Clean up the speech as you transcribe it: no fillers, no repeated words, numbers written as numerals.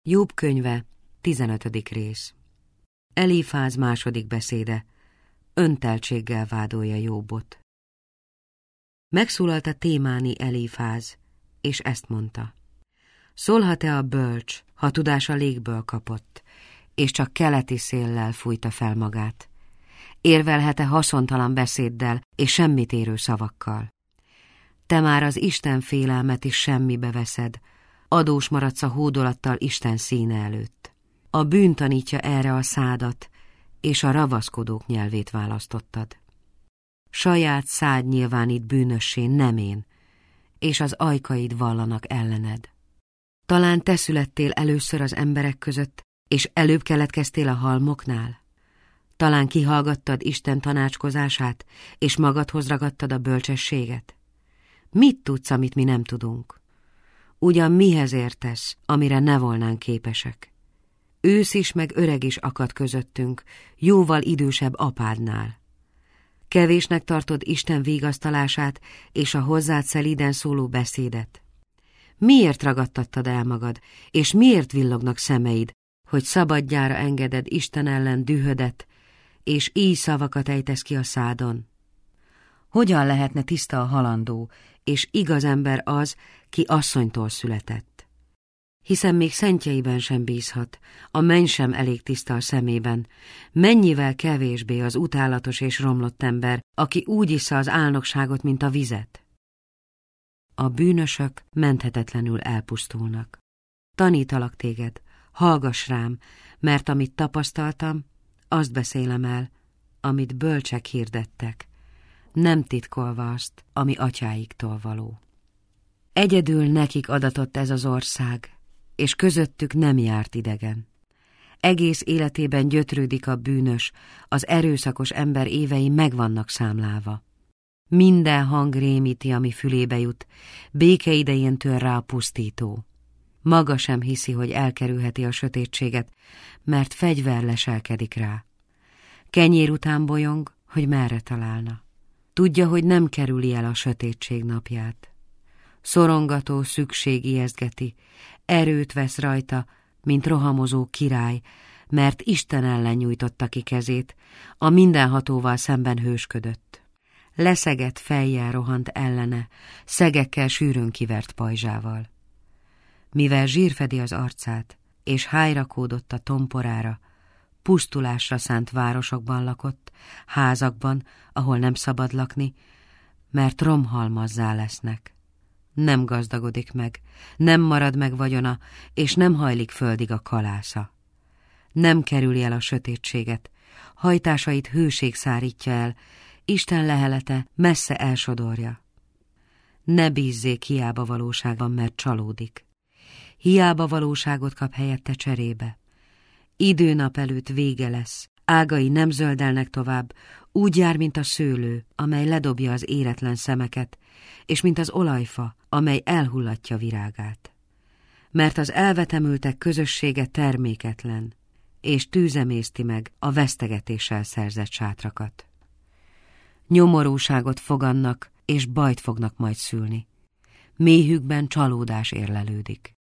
Jobb könyve, 15. rész. Elifáz második beszéde. Önteltséggel vádolja Jobbot. Megszólalt a témáni Elifáz, és ezt mondta. Szólhat-e a bölcs, ha tudása légből kapott, és csak keleti széllel fújta fel magát? Érvelhet-e haszontalan beszéddel és semmit érő szavakkal? Te már az Isten félelmet is semmibe veszed, adós maradsz a hódolattal Isten színe előtt. A bűn tanítja erre a szádat, és a ravaszkodók nyelvét választottad. Saját szád nyilvánít bűnössé, nem én, és az ajkaid vallanak ellened. Talán te születtél először az emberek között, és előbb keletkeztél a halmoknál? Talán kihallgattad Isten tanácskozását, és magadhoz ragadtad a bölcsességet? Mit tudsz, amit mi nem tudunk? Ugyan mihez értesz, amire ne volnánk képesek? Ősz is meg öreg is akad közöttünk, jóval idősebb apádnál. Kevésnek tartod Isten vigasztalását és a hozzád szelíden szóló beszédet? Miért ragadtattad el magad, és miért villognak szemeid, hogy szabadjára engeded Isten ellen dühödet, és így szavakat ejtesz ki a szádon? Hogyan lehetne tiszta a halandó, és igaz ember az, ki asszonytól született? Hiszen még szentjeiben sem bízhat, a menny sem elég tiszta a szemében, mennyivel kevésbé az utálatos és romlott ember, aki úgy issza az álnokságot, mint a vizet. A bűnösök menthetetlenül elpusztulnak. Tanítalak téged, hallgass rám, mert amit tapasztaltam, azt beszélem el, amit bölcsek hirdettek, nem titkolva azt, ami atyáiktól való. Egyedül nekik adatott ez az ország, és közöttük nem járt idegen. Egész életében gyötrődik a bűnös, az erőszakos ember évei meg vannak számlálva. Minden hang rémíti, ami fülébe jut, béke idején tör rá a pusztító. Maga sem hiszi, hogy elkerülheti a sötétséget, mert fegyver leselkedik rá. Kenyér után bolyong, hogy merre találna. Tudja, hogy nem kerüli el a sötétség napját. Szorongató szükség ijesztgeti, erőt vesz rajta, mint rohamozó király, mert Isten ellen nyújtotta ki kezét, a mindenhatóval szemben hősködött. Leszegett fejjel rohant ellene, szegekkel sűrűn kivert pajzsával. Mivel zsír fedi az arcát, és hájrakódott a tomporára, pusztulásra szánt városokban lakott, házakban, ahol nem szabad lakni, mert romhalmazzá lesznek. Nem gazdagodik meg, nem marad meg vagyona, és nem hajlik földig a kalásza. Nem kerüli el a sötétséget, hajtásait hőség szárítja el, Isten lehelete messze elsodorja. Ne bízzék hiába valóságban, mert csalódik. Hiába valóságot kap helyette cserébe. Időnap előtt vége lesz, ágai nem zöldelnek tovább, úgy jár, mint a szőlő, amely ledobja az éretlen szemeket, és mint az olajfa, amely elhullatja virágát. Mert az elvetemültek közössége terméketlen, és tűzemészti meg a vesztegetéssel szerzett sátrakat. Nyomorúságot fogannak, és bajt fognak majd szülni. Méhükben csalódás érlelődik.